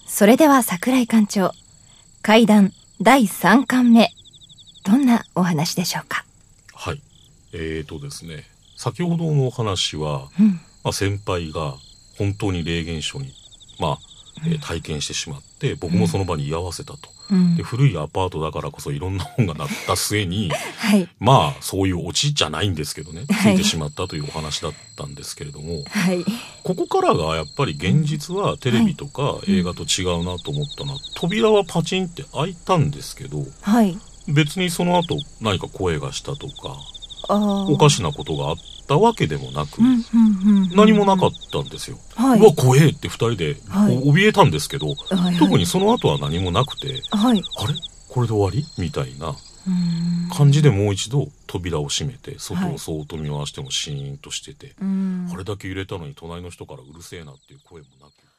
それでは櫻井館長、怪談第3巻目、どんなお話でしょうか。 はい、ですね、先ほどのお話は、先輩が本当に霊現象に、体験してしまって、僕もその場に居合わせたと、で古いアパートだからこそいろんな本が鳴った末に、 はい、 そういうオチじゃないんですけどね、ついてしまったというお話だったんですけれども、 はい、 ここからがやっぱり現実はテレビとか映画と違うなと思ったのは、扉はパチンって開いたんですけど、 はい、別にその後何か声がしたとかおかしなことがあったわけでもなく、何もなかったんですよ。うわ怖えって2人で怯えたんですけど、特にその後は何もなくて、あれこれで終わりみたいな感じで、もう一度扉を閉めて外をそーっと見回してもシーンとしてて、あれだけ揺れたのに隣の人からうるせえなっていう声もなく。